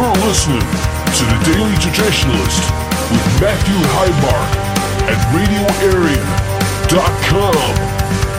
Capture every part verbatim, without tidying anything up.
You're listening to The Daily Traditionalist with Matthew Heimbach at radio area dot com.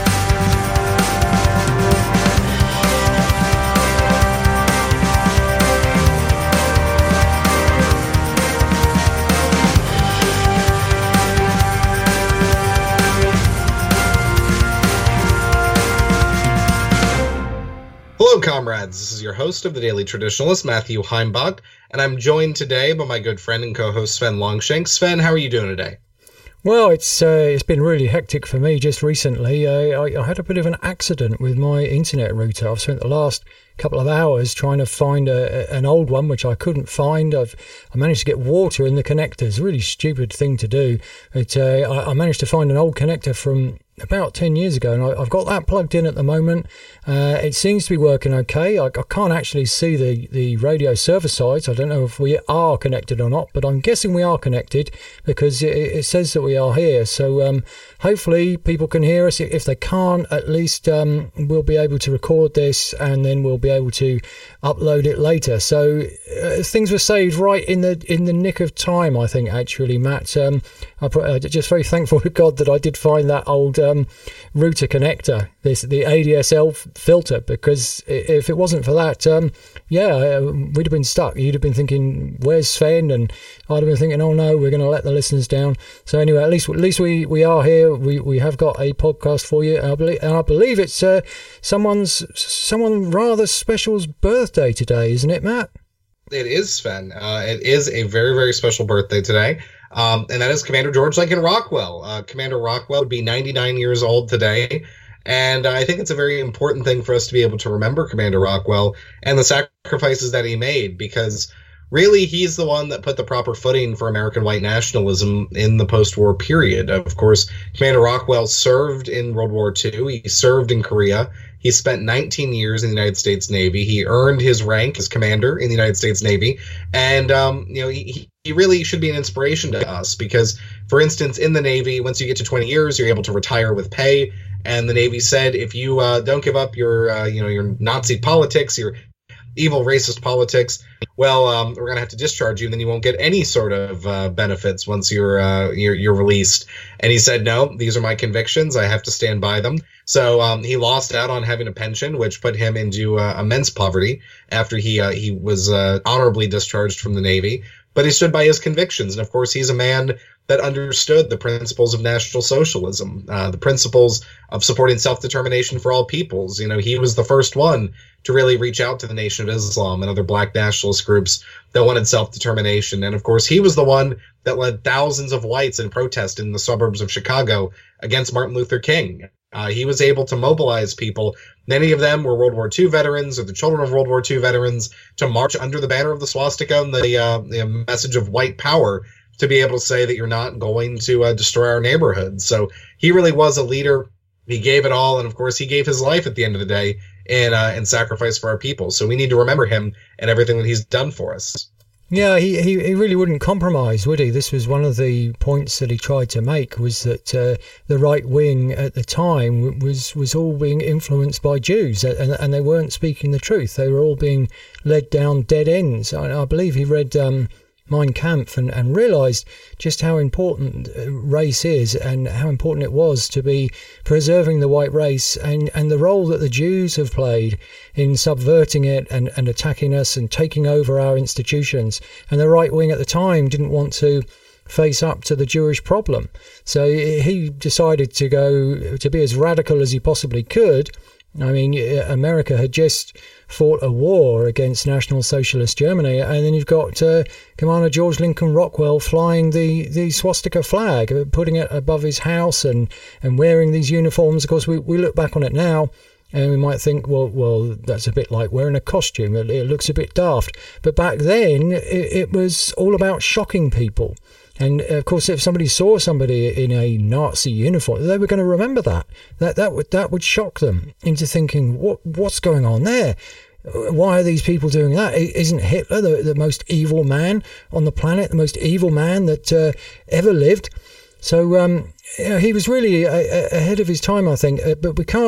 Hello, comrades. This is your host of The Daily Traditionalist, Matthew Heimbach, and I'm joined today by my good friend and co-host Sven Longshank. Sven, how are you doing today? Well, it's uh, it's been really hectic for me just recently. Uh, I, I had a bit of an accident with my internet router. I've spent the last couple of hours trying to find a, an old one, which I couldn't find. I've I managed to get water in the connectors. Really stupid thing to do. But uh, I, I managed to find an old connector from about ten years ago, and I, I've got that plugged in at the moment. Uh, it seems to be working okay. I, I can't actually see the, the radio server sides. I don't know if we are connected or not, but I'm guessing we are connected because it, it says that we are here. So um, hopefully people can hear us. If they can't, at least um, we'll be able to record this and then we'll be able to upload it later. So uh, things were saved right in the in the nick of time, I think, actually, Matt. Um, I'm uh, just very thankful to God that I did find that old Um, router connector, this the A D S L f- filter, because if it wasn't for that, um, yeah, uh, we'd have been stuck. You'd have been thinking, "Where's Sven?" And I'd have been thinking, "Oh no, we're going to let the listeners down." So anyway, at least at least we, we are here. We we have got a podcast for you, and I believe, and I believe it's uh, someone's someone rather special's birthday today, isn't it, Matt? It is, Sven. Uh, it is a very, very special birthday today. Um, and that is Commander George Lincoln Rockwell. Uh, Commander Rockwell would be ninety-nine years old today. And uh, I think it's a very important thing for us to be able to remember Commander Rockwell and the sacrifices that he made, because really he's the one that put the proper footing for American white nationalism in the post-war period. Of course, Commander Rockwell served in World War Two. He served in Korea. He spent nineteen years in the United States Navy. He earned his rank as commander in the United States Navy. And, um, you know, he, he really should be an inspiration to us because, for instance, in the Navy, once you get to twenty years, you're able to retire with pay. And the Navy said, if you uh, don't give up your, uh, you know, your Nazi politics, your evil racist politics, well, um, we're going to have to discharge you, and then you won't get any sort of uh, benefits once you're, uh, you're you're released. And he said, no, these are my convictions. I have to stand by them. So um, he lost out on having a pension, which put him into uh, immense poverty after he uh, he was uh, honorably discharged from the Navy. But he stood by his convictions. And, of course, he's a man that understood the principles of National Socialism, uh, the principles of supporting self-determination for all peoples. You know, he was the first one to really reach out to the Nation of Islam and other black nationalist groups that wanted self-determination. And, of course, he was the one that led thousands of whites in protest in the suburbs of Chicago against Martin Luther King. Uh, he was able to mobilize people. Many of them were World War Two veterans or the children of World War Two veterans to march under the banner of the swastika and the, uh, the message of white power to be able to say that you're not going to uh, destroy our neighborhoods. So he really was a leader. He gave it all. And, of course, he gave his life at the end of the day in, uh, in sacrifice for our people. So we need to remember him and everything that he's done for us. Yeah, he, he, he really wouldn't compromise, would he? This was one of the points that he tried to make, was that uh, the right wing at the time was was all being influenced by Jews, and, and they weren't speaking the truth. They were all being led down dead ends. I, I believe he read um, Mein Kampf and, and realised just how important race is and how important it was to be preserving the white race and, and the role that the Jews have played in subverting it and, and attacking us and taking over our institutions. And the right wing at the time didn't want to face up to the Jewish problem. So he decided to go to be as radical as he possibly could. I mean, America had just fought a war against National Socialist Germany, and then you've got uh, Commander George Lincoln Rockwell flying the, the swastika flag, putting it above his house and, and wearing these uniforms. Of course, we, we look back on it now, and we might think, well, well, that's a bit like wearing a costume. It, it looks a bit daft. But back then, it, it was all about shocking people. And, of course, if somebody saw somebody in a Nazi uniform, they were going to remember that. That that would that would shock them into thinking, what what's going on there? Why are these people doing that? Isn't Hitler the, the most evil man on the planet, the most evil man that uh, ever lived? So um, you know, he was really a, a, ahead of his time, I think. Uh, but we can't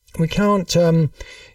we can't um,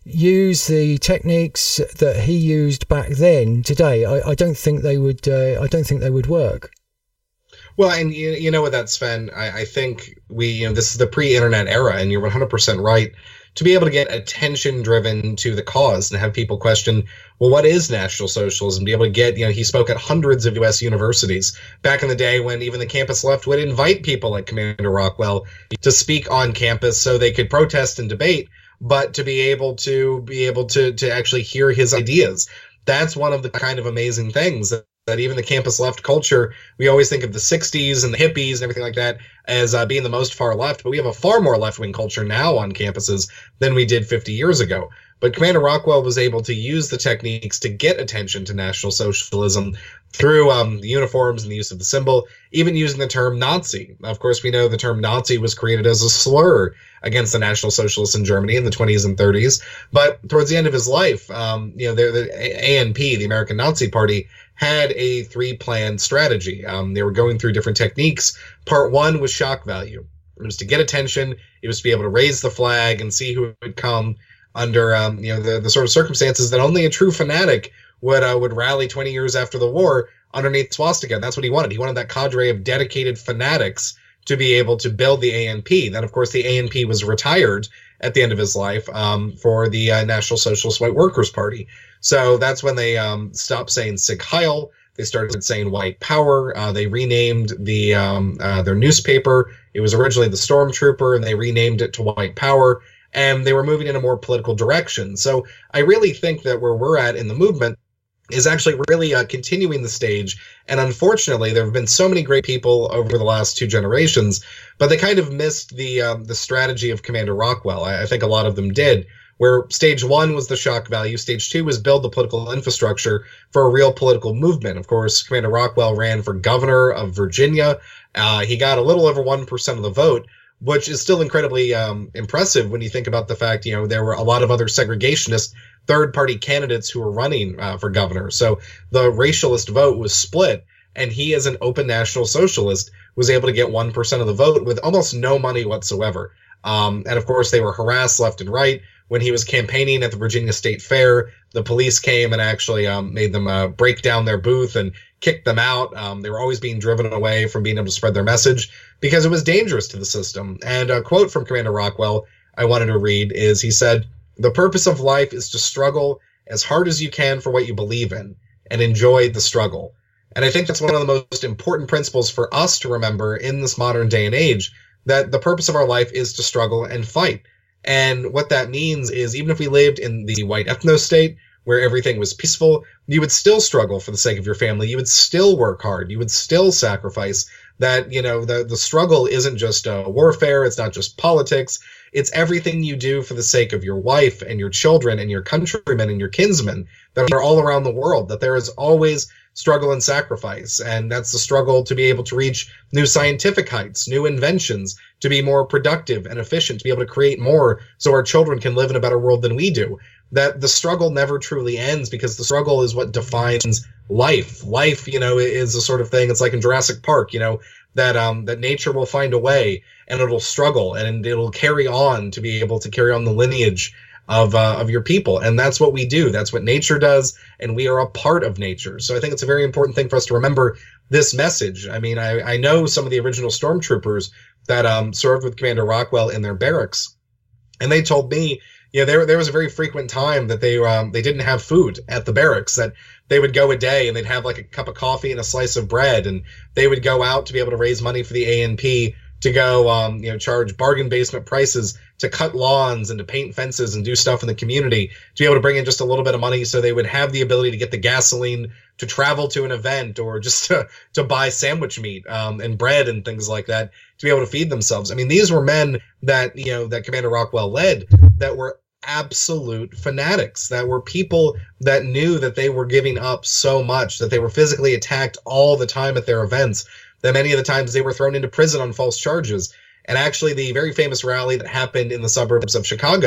use the techniques that he used back then today. I, I don't think they would. Uh, I don't think they would work. Well, and you, you know what that, Sven, I, I think we, you know, this is the pre-internet era, and you're one hundred percent right. To be able to get attention driven to the cause and have people question, well, what is National Socialism? Be able to get, you know, he spoke at hundreds of U S universities back in the day when even the campus left would invite people like Commander Rockwell to speak on campus so they could protest and debate, but to be able to be able to to actually hear his ideas. That's one of the kind of amazing things that, that even the campus left culture, we always think of the sixties and the hippies and everything like that as uh, being the most far left, but we have a far more left-wing culture now on campuses than we did fifty years ago. But Commander Rockwell was able to use the techniques to get attention to National Socialism through um, the uniforms and the use of the symbol, even using the term Nazi. Of course, we know the term Nazi was created as a slur against the National Socialists in Germany in the twenties and thirties. But towards the end of his life, um, you know, the, the A N P, the American Nazi Party, had a three-plan strategy. Um, they were going through different techniques. Part one was shock value. It was to get attention. It was to be able to raise the flag and see who would come under, um, you know, the, the sort of circumstances that only a true fanatic would uh, would rally twenty years after the war underneath swastika. And that's what he wanted. He wanted that cadre of dedicated fanatics to be able to build the A N P. Then, of course, the A N P was retired at the end of his life um, for the uh, National Socialist White Workers' Party. So that's when they um, stopped saying Sieg Heil. They started saying White Power. Uh, they renamed the um, uh, their newspaper. It was originally the Stormtrooper, and they renamed it to White Power. And they were moving in a more political direction. So I really think that where we're at in the movement is actually really uh, continuing the stage. And unfortunately, there have been so many great people over the last two generations, but they kind of missed the um, the strategy of Commander Rockwell. I, I think a lot of them did, where stage one was the shock value. Stage two was build the political infrastructure for a real political movement. Of course, Commander Rockwell ran for governor of Virginia. Uh, he got a little over one percent of the vote, which is still incredibly um, impressive when you think about the fact, you know, there were a lot of other segregationist third-party candidates who were running uh, for governor. So the racialist vote was split, and he, as an open National Socialist, was able to get one percent of the vote with almost no money whatsoever. Um, and, of course, they were harassed left and right. When he was campaigning at the Virginia State Fair, the police came and actually um, made them uh, break down their booth and kicked them out. Um, they were always being driven away from being able to spread their message because it was dangerous to the system. And a quote from Commander Rockwell I wanted to read is, he said, "The purpose of life is to struggle as hard as you can for what you believe in and enjoy the struggle." And I think that's one of the most important principles for us to remember in this modern day and age, that the purpose of our life is to struggle and fight. And what that means is, even if we lived in the white ethno state where everything was peaceful, you would still struggle for the sake of your family. You would still work hard. You would still sacrifice. That, you know, the, the struggle isn't just uh, warfare. It's not just politics. It's everything you do for the sake of your wife and your children and your countrymen and your kinsmen that are all around the world, that there is always struggle and sacrifice. And that's the struggle to be able to reach new scientific heights, new inventions, to be more productive and efficient, to be able to create more so our children can live in a better world than we do. That the struggle never truly ends, because the struggle is what defines life. Life, you know, is a sort of thing. It's like in Jurassic Park, you know, that um that nature will find a way and it'll struggle and it'll carry on to be able to carry on the lineage of uh, of your people. And that's what we do. That's what nature does, and we are a part of nature. So I think it's a very important thing for us to remember this message. I mean, I, I know some of the original stormtroopers that um served with Commander Rockwell in their barracks, and they told me, you know, there there was a very frequent time that they um they didn't have food at the barracks, that they would go a day and they'd have like a cup of coffee and a slice of bread, and they would go out to be able to raise money for the A N P to go, um, you know, charge bargain basement prices to cut lawns and to paint fences and do stuff in the community to be able to bring in just a little bit of money so they would have the ability to get the gasoline to travel to an event, or just to, to buy sandwich meat um, and bread and things like that to be able to feed themselves. I mean, these were men that, you know, that Commander Rockwell led, that were absolute fanatics, that were people that knew that they were giving up so much, that they were physically attacked all the time at their events, that many of the times they were thrown into prison on false charges. And actually, the very famous rally that happened in the suburbs of Chicago,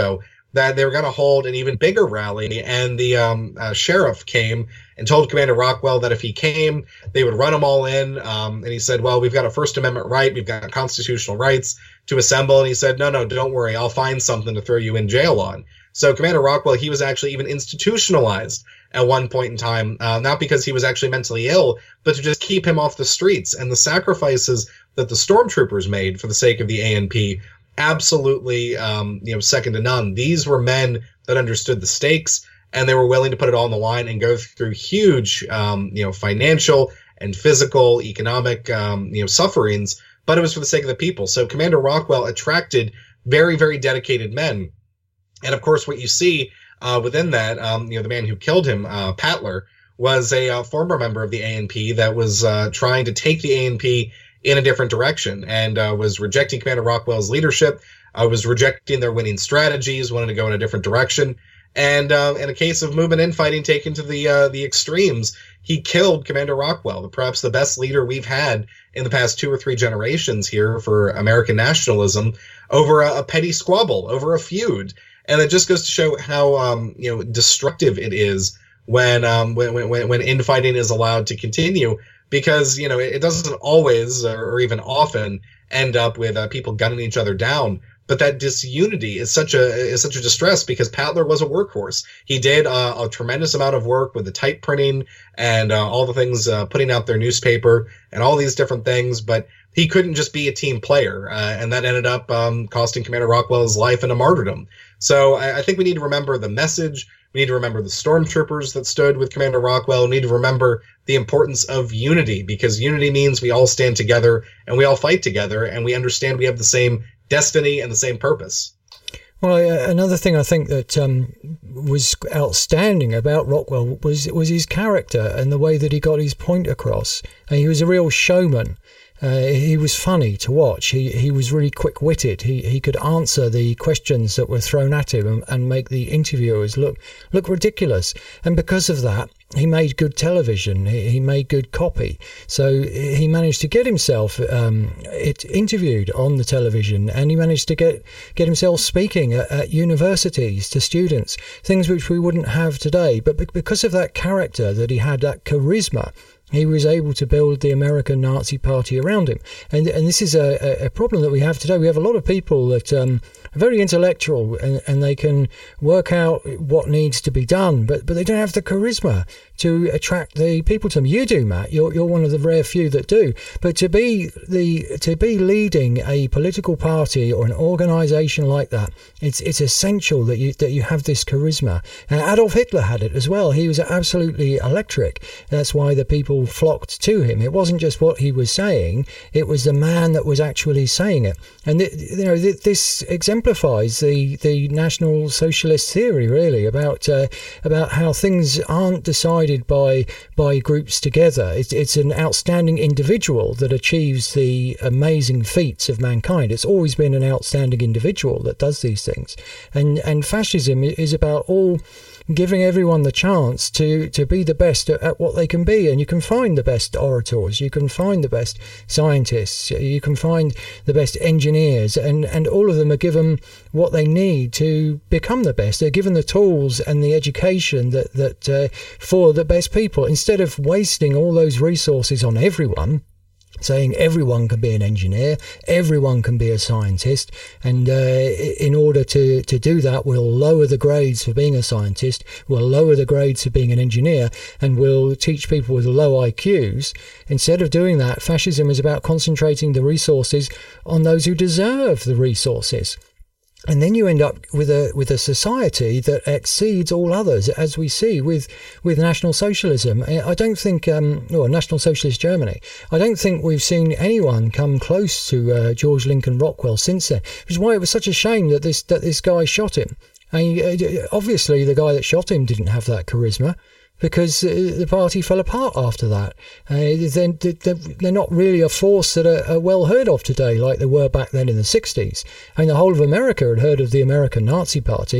that they were going to hold an even bigger rally, and the um, uh, sheriff came and told Commander Rockwell that if he came, they would run them all in. Um, and he said, well, we've got a First Amendment right, we've got constitutional rights to assemble. And he said, no, no, don't worry, I'll find something to throw you in jail on. So Commander Rockwell, he was actually even institutionalized at one point in time, uh, not because he was actually mentally ill, but to just keep him off the streets. And the sacrifices that the stormtroopers made for the sake of the A N P, absolutely, um, you know, second to none. These were men that understood the stakes, and they were willing to put it all on the line and go through huge, um, you know, financial and physical, economic, um, you know, sufferings. But it was for the sake of the people. So Commander Rockwell attracted very, very dedicated men. And of course, what you see uh, within that, um, you know, the man who killed him, uh, Patler, was a uh, former member of the A N P that was uh, trying to take the A N P in a different direction, and uh, was rejecting Commander Rockwell's leadership, uh, was rejecting their winning strategies, wanted to go in a different direction. And uh, in a case of movement infighting taken to the uh, the extremes, he killed Commander Rockwell, perhaps the best leader we've had in the past two or three generations here for American nationalism, over a, a petty squabble, over a feud. And it just goes to show how um, you know destructive it is when, um, when when when infighting is allowed to continue. Because, you know, it doesn't always or even often end up with uh, people gunning each other down. But that disunity is such a is such a distress, because Patler was a workhorse. He did uh, a tremendous amount of work with the type printing and uh, all the things, uh, putting out their newspaper and all these different things. But he couldn't just be a team player. Uh, and that ended up um, costing Commander Rockwell his life and a martyrdom. So I, I think we need to remember the message. We need to remember the stormtroopers that stood with Commander Rockwell. We need to remember the importance of unity, because unity means we all stand together and we all fight together, and we understand we have the same destiny and the same purpose. Well, uh, another thing I think that um, was outstanding about Rockwell was was his character and the way that he got his point across. And he was a real showman. Uh, he was funny to watch. He he was really quick-witted. He he could answer the questions that were thrown at him and, and make the interviewers look look ridiculous. And because of that, he made good television. He, he made good copy. So he managed to get himself um, it interviewed on the television, and he managed to get get himself speaking at, at universities to students, things which we wouldn't have today. But because of that character that he had, that charisma, he was able to build the American Nazi Party around him. And and this is a, a problem that we have today. We have a lot of people that um, are very intellectual, and, and they can work out what needs to be done, but, but they don't have the charisma to attract the people to them. You do, Matt. You're you're one of the rare few that do. But to be the to be leading a political party or an organisation like that, it's it's essential that you that you have this charisma. And Adolf Hitler had it as well. He was absolutely electric. That's why the people flocked to him. It wasn't just what he was saying; it was the man that was actually saying it. And th- you know th- this exemplifies the the National Socialist theory, really, about uh, about how things aren't decided by by groups together. It's, it's an outstanding individual that achieves the amazing feats of mankind. It's always been an outstanding individual that does these things. And and fascism is about all giving everyone the chance to, to be the best at, at what they can be. And you can find the best orators, you can find the best scientists, you can find the best engineers, and, and all of them are given what they need to become the best. They're given the tools and the education that, that uh, for the best people, instead of wasting all those resources on everyone, saying everyone can be an engineer, everyone can be a scientist, and uh, in order to, to do that, we'll lower the grades for being a scientist, we'll lower the grades for being an engineer, and we'll teach people with low I Qs. Instead of doing that, fascism is about concentrating the resources on those who deserve the resources. And then you end up with a with a society that exceeds all others, as we see with with National Socialism. I don't think, um, or National Socialist Germany, I don't think we've seen anyone come close to uh, George Lincoln Rockwell since then. Which is why it was such a shame that this that this guy shot him. And uh, obviously, the guy that shot him didn't have that charisma, because the party fell apart after that. Uh, they're, they're not really a force that are, are well heard of today like they were back then in the sixties. I mean, the whole of America had heard of the American Nazi Party,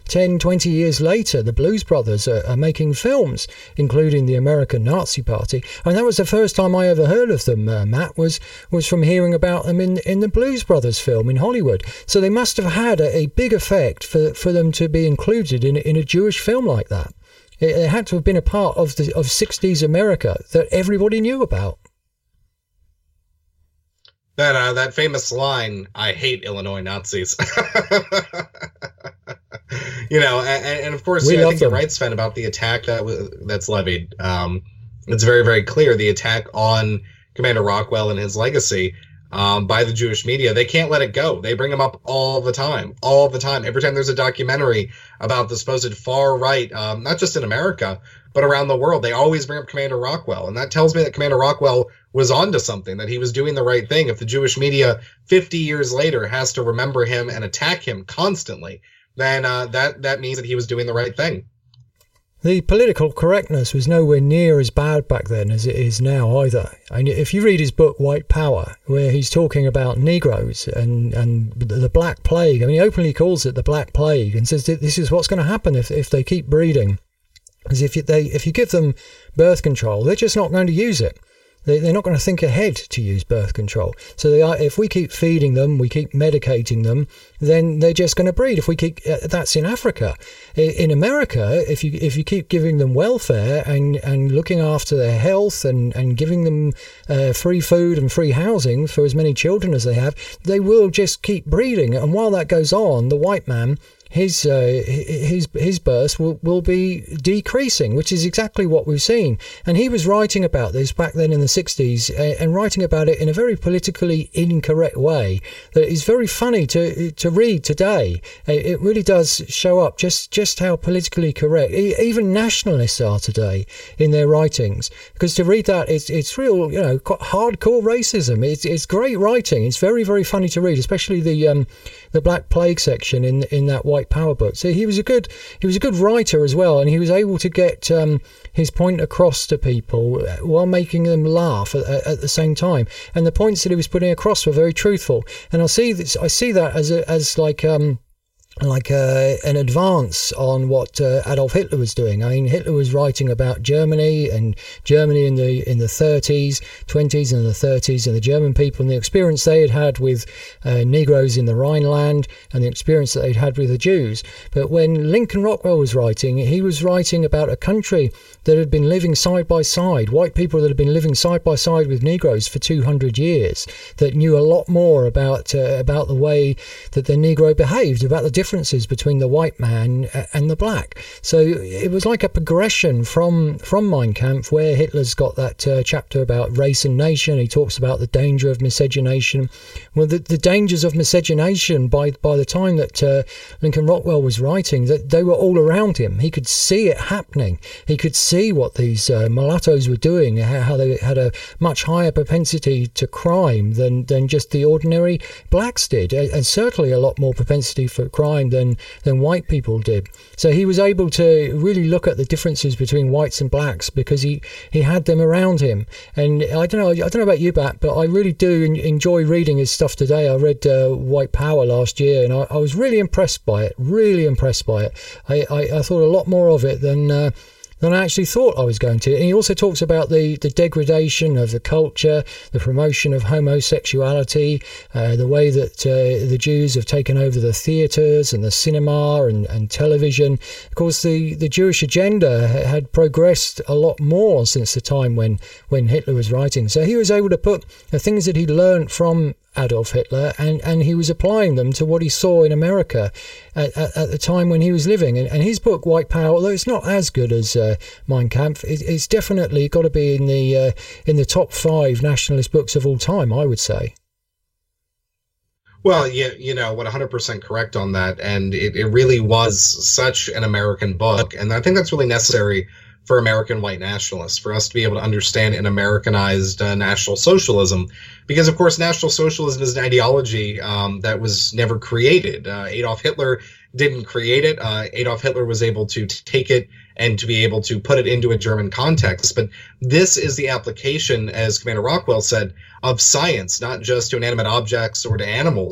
ten, twenty years later, the Blues Brothers are, are making films, including the American Nazi Party. And that was the first time I ever heard of them, uh, Matt, was was from hearing about them in, in the Blues Brothers film in Hollywood. So they must have had a, a big effect for, for them to be included in, in a Jewish film like that. It, it had to have been a part of the of sixties America that everybody knew about. That uh, that famous line, "I hate Illinois Nazis." You know, and, and of course, you know, I think you're right, Sven, about the attack that w- that's levied. Um, it's very, very clear the attack on Commander Rockwell and his legacy um, by the Jewish media. They can't let it go. They bring him up all the time, all the time. Every time there's a documentary about the supposed far right, um, not just in America, but around the world, they always bring up Commander Rockwell. And that tells me that Commander Rockwell was onto something, that he was doing the right thing. If the Jewish media fifty years later has to remember him and attack him constantly, then uh, that, that means that he was doing the right thing. The political correctness was nowhere near as bad back then as it is now either. And if you read his book, White Power, where he's talking about Negroes and, and the Black Plague, I mean, he openly calls it the Black Plague and says that this is what's going to happen if, if they keep breeding. Because if you, they, if you give them birth control, they're just not going to use it. They, they're not going to think ahead to use birth control. So they are, if we keep feeding them, we keep medicating them, then they're just going to breed. If we keep, uh, that's in Africa. In America, if you if you keep giving them welfare and, and looking after their health and, and giving them uh, free food and free housing for as many children as they have, they will just keep breeding. And while that goes on, the white man, his uh, his his births will, will be decreasing, which is exactly what we've seen. And he was writing about this back then in the sixties uh, and writing about it in a very politically incorrect way that is very funny to to read today. It really does show up just, just how politically correct even nationalists are today in their writings. Because to read that, it's it's real, you know, hardcore racism. It's it's great writing. It's very, very funny to read, especially the um the Black Plague section in in that White Power book. So he was a good he was a good writer as well, and he was able to get um, his point across to people while making them laugh at, at the same time. And the points that he was putting across were very truthful. And I see this, I see that as a, as like um, like uh, an advance on what uh, Adolf Hitler was doing. I mean, Hitler was writing about Germany and Germany in the in the thirties, twenties and the thirties, and the German people and the experience they had had with uh, Negroes in the Rhineland and the experience that they'd had with the Jews. But when Lincoln Rockwell was writing, he was writing about a country that had been living side by side, white people that had been living side by side with Negroes for two hundred years, that knew a lot more about uh, about the way that the Negro behaved, about the differences between the white man and the black. So it was like a progression from from Mein Kampf, where Hitler's got that uh, chapter about race and nation. He talks about the danger of miscegenation. Well, the, the dangers of miscegenation, by by the time that uh, Lincoln Rockwell was writing, that they were all around him. He could see it happening. He could see what these uh, mulattoes were doing, how they had a much higher propensity to crime than, than just the ordinary blacks did, and certainly a lot more propensity for crime than, than white people did. So he was able to really look at the differences between whites and blacks because he, he had them around him. And I don't know, I don't know about you, Bat, but I really do enjoy reading his stuff today. I read uh, White Power last year, and I, I was really impressed by it, really impressed by it. I, I, I thought a lot more of it than... Uh, than I actually thought I was going to. And he also talks about the, the degradation of the culture, the promotion of homosexuality, uh, the way that uh, the Jews have taken over the theatres and the cinema and, and television. Of course, the, the Jewish agenda had progressed a lot more since the time when, when Hitler was writing. So he was able to put the things that he learned from Adolf Hitler, and, and he was applying them to what he saw in America at, at, at the time when he was living. And, and his book, White Power, although it's not as good as uh, Mein Kampf, it, it's definitely got to be in the uh, in the top five nationalist books of all time, I would say. Well, you, you know, one hundred percent correct on that. And it, it really was such an American book. And I think that's really necessary for American white nationalists, for us to be able to understand an Americanized uh, National Socialism. Because, of course, National Socialism is an ideology um, that was never created. Uh, Adolf Hitler didn't create it. Uh, Adolf Hitler was able to t- take it and to be able to put it into a German context. But this is the application, as Commander Rockwell said, of science, not just to inanimate objects or to animals, but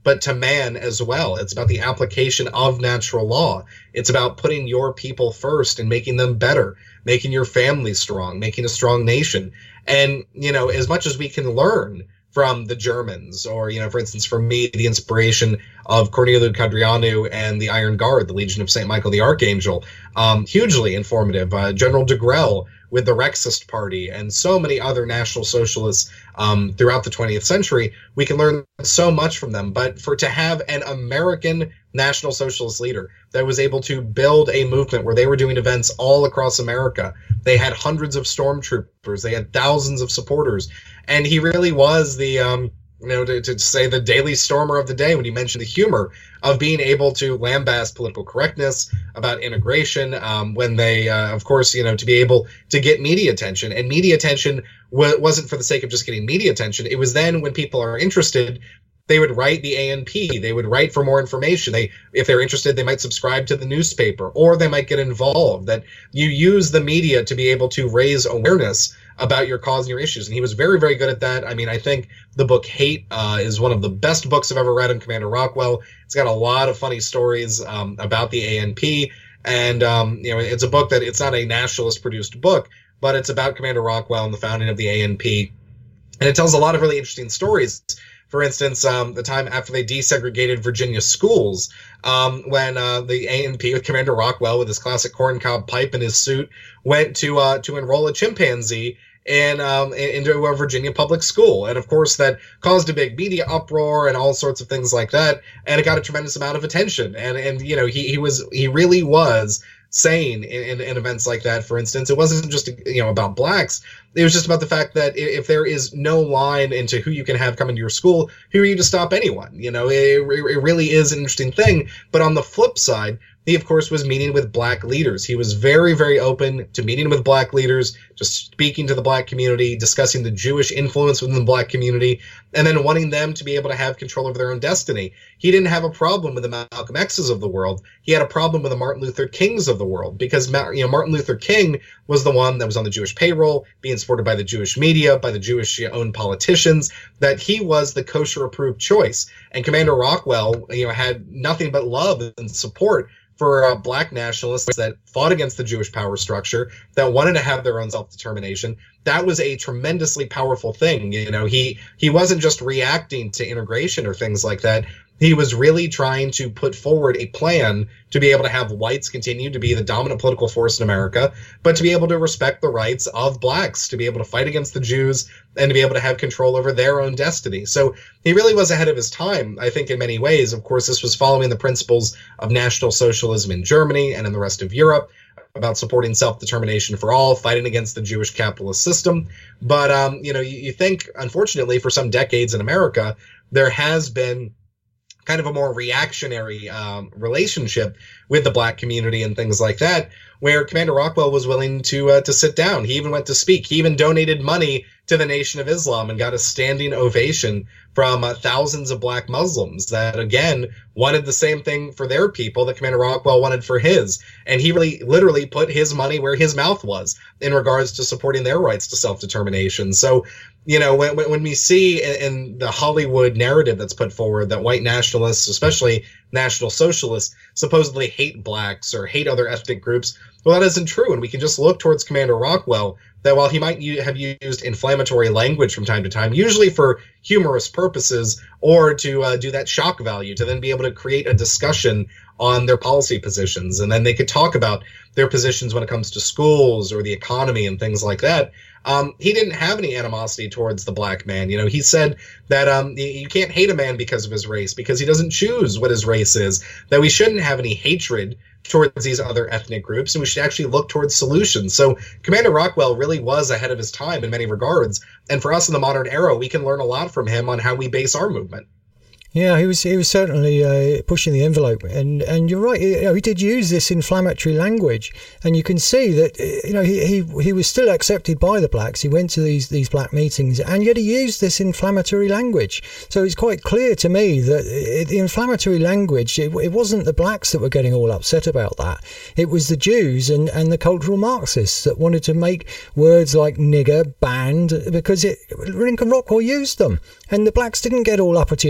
but to man as well. It's about the application of natural law. It's about putting your people first and making them better, making your family strong, making a strong nation. And, you know, as much as we can learn from the Germans, or, you know, for instance, for me, the inspiration of Corneliu Cadrianu and the Iron Guard, the Legion of Saint Michael the Archangel, um, hugely informative. Uh, General de Grelle with the Rexist Party and so many other National Socialists um, throughout the twentieth century, we can learn so much from them. But for to have an American National Socialist leader that was able to build a movement where they were doing events all across America, they had hundreds of stormtroopers, they had thousands of supporters, and he really was the, um, you know, to, to say the daily stormer of the day when you mentioned the humor of being able to lambast political correctness about integration, um, when they, uh, of course, you know, to be able to get media attention. And media attention w- wasn't for the sake of just getting media attention. It was then when people are interested, they would write the A N P. They would write for more information. They, if they're interested, they might subscribe to the newspaper, or they might get involved. That you use the media to be able to raise awareness about your cause and your issues. And he was very, very good at that. I mean, I think the book Hate uh, is one of the best books I've ever read on Commander Rockwell. It's got a lot of funny stories um, about the A N P. And, um, you know, it's a book that it's not a nationalist produced book, but it's about Commander Rockwell and the founding of the A N P. And it tells a lot of really interesting stories. For instance, um, the time after they desegregated Virginia schools, um, when uh, the A N P with Commander Rockwell with his classic corncob pipe in his suit went to uh, to enroll a chimpanzee in um, into a Virginia public school. And of course, that caused a big media uproar and all sorts of things like that. And it got a tremendous amount of attention. And, and you know, he, he was he really was sane in, in, in events like that. For instance, it wasn't just, you know, about blacks. It was just about the fact that if there is no line into who you can have come into your school, who are you to stop anyone? You know, it, it really is an interesting thing. But on the flip side, he, of course, was meeting with black leaders. He was very, very open to meeting with black leaders, just speaking to the black community, discussing the Jewish influence within the black community, and then wanting them to be able to have control over their own destiny. He didn't have a problem with the Malcolm X's of the world. He had a problem with the Martin Luther Kings of the world, because, you know, Martin Luther King was the one that was on the Jewish payroll, being supported by the Jewish media, by the Jewish-owned politicians, that he was the kosher-approved choice. And Commander Rockwell, you know, had nothing but love and support for uh, black nationalists that fought against the Jewish power structure, that wanted to have their own self-determination. That was a tremendously powerful thing. You know, he he wasn't just reacting to integration or things like that. He was really trying to put forward a plan to be able to have whites continue to be the dominant political force in America, but to be able to respect the rights of blacks, to be able to fight against the Jews, and to be able to have control over their own destiny. So he really was ahead of his time, I think, in many ways. Of course, this was following the principles of National Socialism in Germany and in the rest of Europe, about supporting self-determination for all, fighting against the Jewish capitalist system. But, um, you know, you, you think, unfortunately, for some decades in America, there has been kind of a more reactionary um, relationship with the black community and things like that, where Commander Rockwell was willing to uh, to sit down. He even went to speak. He even donated money to the Nation of Islam and got a standing ovation from uh, thousands of black Muslims that, again, wanted the same thing for their people that Commander Rockwell wanted for his. And he really literally put his money where his mouth was in regards to supporting their rights to self-determination. So, you know, when when we see in, in the Hollywood narrative that's put forward that white nationalists, especially National Socialists, supposedly hate blacks or hate other ethnic groups, well, that isn't true. And we can just look towards Commander Rockwell, that while he might have used inflammatory language from time to time, usually for humorous purposes or to uh, do that shock value, to then be able to create a discussion on their policy positions. And then they could talk about their positions when it comes to schools or the economy and things like that. Um, he didn't have any animosity towards the black man. You know, he said that um, you can't hate a man because of his race, because he doesn't choose what his race is, that we shouldn't have any hatred towards these other ethnic groups, and we should actually look towards solutions. So Commander Rockwell really was ahead of his time in many regards. And for us in the modern era, we can learn a lot from him on how we base our movement. Yeah, he was he was certainly uh, pushing the envelope, and and you're right. You know, he did use this inflammatory language, and you can see that, you know, he he he was still accepted by the blacks. He went to these these black meetings, and yet he used this inflammatory language. So it's quite clear to me that it, the inflammatory language, it, it wasn't the blacks that were getting all upset about that. It was the Jews and and the cultural Marxists that wanted to make words like nigger banned because it Lincoln Rockwell used them, and the blacks didn't get all uppity about it. They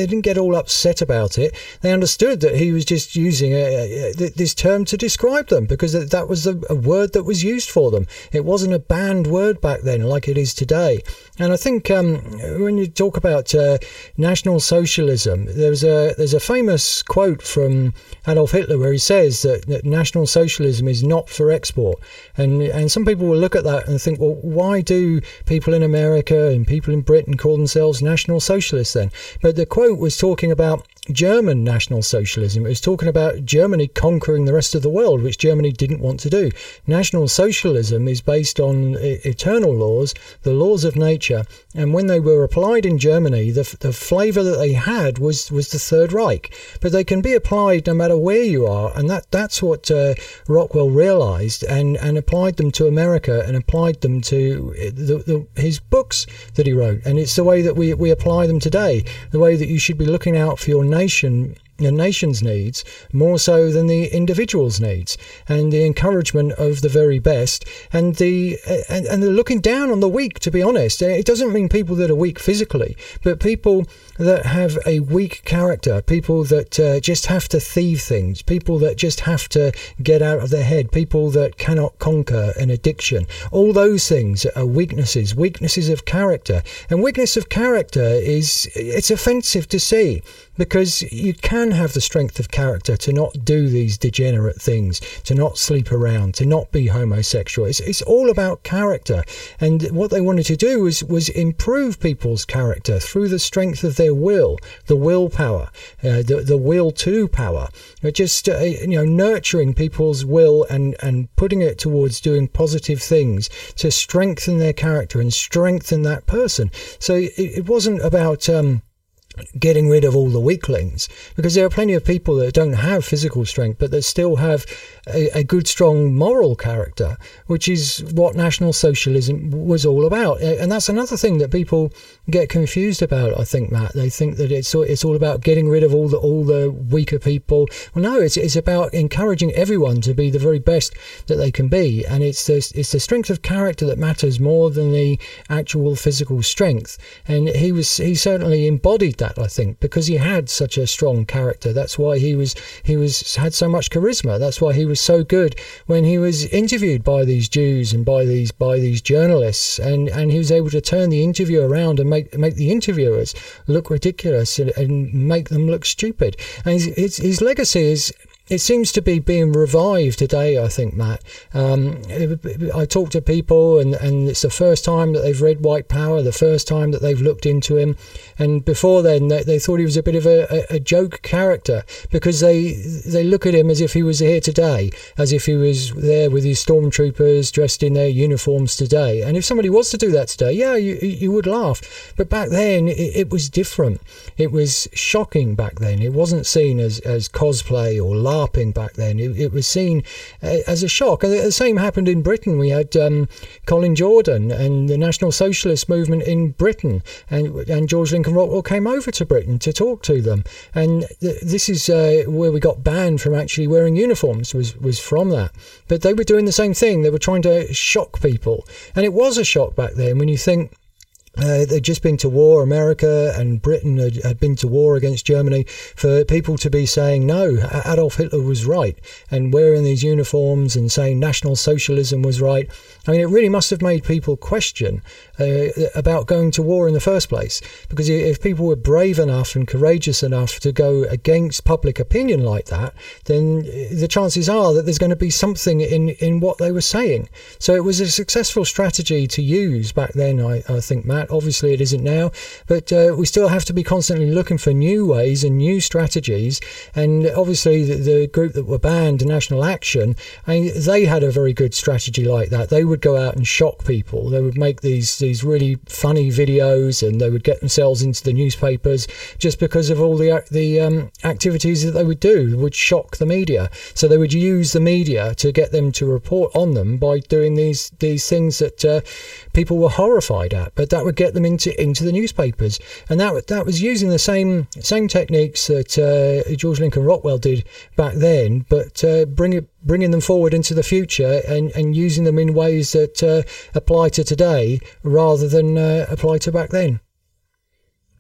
they didn't get all upset about it. They understood that he was just using a, a, this term to describe them, because that was a, a word that was used for them. It wasn't a banned word back then like it is today. And I think um, when you talk about uh, National Socialism, there's a there's a famous quote from Adolf Hitler where he says that, that National Socialism is not for export. And and some people will look at that and think, well, why do people in America and people in Britain call themselves National Socialists then? But the quote was talking about German National Socialism. It was talking about Germany conquering the rest of the world, which Germany didn't want to do. National Socialism is based on eternal laws, the laws of nature, and when they were applied in Germany, the the flavour that they had was was the Third Reich. But they can be applied no matter where you are, and that that's what uh, Rockwell realised, and and applied them to America and applied them to the, the, his books that he wrote. And it's the way that we we apply them today, the way that you should be looking out for your nation, the nation's needs, more so than the individual's needs, and the encouragement of the very best, and the and, and the looking down on the weak, to be honest. It doesn't mean people that are weak physically, but people that have a weak character, people that uh, just have to thieve things, people that just have to get out of their head, people that cannot conquer an addiction. All those things are weaknesses, weaknesses of character. And weakness of character is, it's offensive to see, because you can have the strength of character to not do these degenerate things, to not sleep around, to not be homosexual. It's, it's all about character. And what they wanted to do was, was improve people's character through the strength of their will, the willpower, uh, the, the will to power. Just, uh, you know, nurturing people's will and, and putting it towards doing positive things to strengthen their character and strengthen that person. So it, it wasn't about... Um, getting rid of all the weaklings, because there are plenty of people that don't have physical strength but that still have a, a good strong moral character, which is what National Socialism was all about. And that's another thing that people get confused about, I think, Matt. They think that it's it's all about getting rid of all the all the weaker people. Well, no, it's it's about encouraging everyone to be the very best that they can be, and it's the, it's the strength of character that matters more than the actual physical strength. And he was he certainly embodied that, I think, because he had such a strong character. That's why he was he was had so much charisma. That's why he was so good when he was interviewed by these Jews and by these by these journalists, and and he was able to turn the interview around and make make the interviewers look ridiculous and, and make them look stupid. And his, his, his legacy is, it seems to be being revived today, I think, Matt. Um, I talk to people, and, and it's the first time that they've read White Power, the first time that they've looked into him. And before then, they, they thought he was a bit of a, a, a joke character, because they they look at him as if he was here today, as if he was there with his stormtroopers dressed in their uniforms today. And if somebody was to do that today, yeah, you you would laugh. But back then, it, it was different. It was shocking back then. It wasn't seen as, as cosplay or laughing. Back then, it, it was seen uh, as a shock. And the same happened in Britain. We had um, Colin Jordan and the National Socialist movement in Britain, and and George Lincoln Rockwell came over to Britain to talk to them. And th- this is uh, where we got banned from actually wearing uniforms, was was from that. But they were doing the same thing. They were trying to shock people, and it was a shock back then when you think. Uh, they'd just been to war, America and Britain had, had been to war against Germany, for people to be saying, no, Adolf Hitler was right, and wearing these uniforms and saying National Socialism was right. I mean, it really must have made people question uh, about going to war in the first place, because if people were brave enough and courageous enough to go against public opinion like that, then the chances are that there's going to be something in, in what they were saying. So it was a successful strategy to use back then, I, I think, Matt. Obviously it isn't now, but uh, we still have to be constantly looking for new ways and new strategies. And obviously the, the group that were banned, National Action, I mean, they had a very good strategy like that. They would go out and shock people. They would make these these really funny videos, and they would get themselves into the newspapers just because of all the the um, activities that they would do. They would shock the media, so they would use the media to get them to report on them by doing these these things that uh, people were horrified at. But that would get them into into the newspapers, and that that was using the same same techniques that uh, George Lincoln Rockwell did back then, but uh, bring it bringing them forward into the future and, and using them in ways that uh, apply to today rather than uh, apply to back then.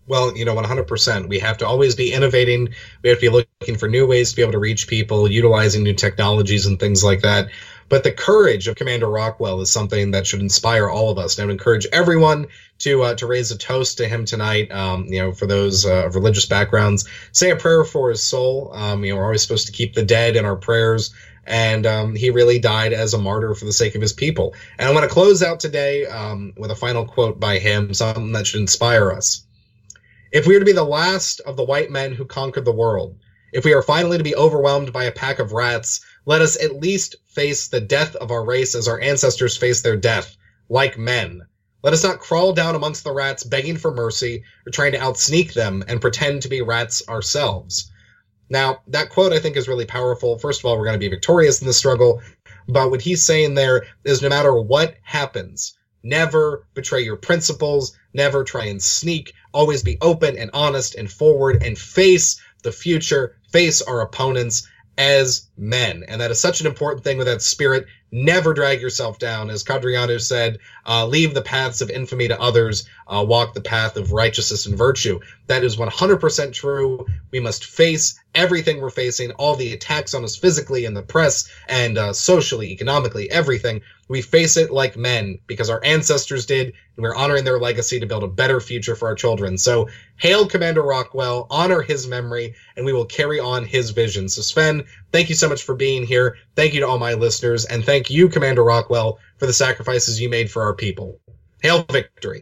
Well, you know, one hundred percent. We have to always be innovating. We have to be looking for new ways to be able to reach people, utilizing new technologies and things like that. But the courage of Commander Rockwell is something that should inspire all of us. And I would encourage everyone to uh, to raise a toast to him tonight. Um, you know, for those uh, of religious backgrounds, say a prayer for his soul. Um, you know, we're always supposed to keep the dead in our prayers. And um, he really died as a martyr for the sake of his people. And I want to close out today um, with a final quote by him, something that should inspire us. If we are to be the last of the white men who conquered the world, if we are finally to be overwhelmed by a pack of rats, let us at least face the death of our race as our ancestors faced their death, like men. Let us not crawl down amongst the rats begging for mercy or trying to outsneak them and pretend to be rats ourselves. Now, that quote I think is really powerful. First of all, we're going to be victorious in the struggle, but what he's saying there is no matter what happens, never betray your principles, never try and sneak, always be open and honest and forward and face the future, face our opponents as men. And that is such an important thing with that spirit. Never drag yourself down. As Cadriano said, uh, leave the paths of infamy to others, uh, walk the path of righteousness and virtue. That is one hundred percent true. We must face everything we're facing, all the attacks on us physically in the press and uh, socially, economically, everything. We face it like men because our ancestors did, and we're honoring their legacy to build a better future for our children. So hail Commander Rockwell, honor his memory, and we will carry on his vision. So Sven, thank you so much for being here. Thank you to all my listeners, and thank you, Commander Rockwell, for the sacrifices you made for our people. Hail victory.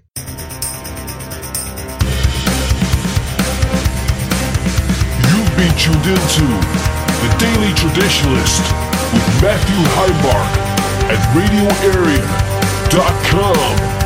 You've been tuned into The Daily Traditionalist with Matthew Heimark at radio area dot com.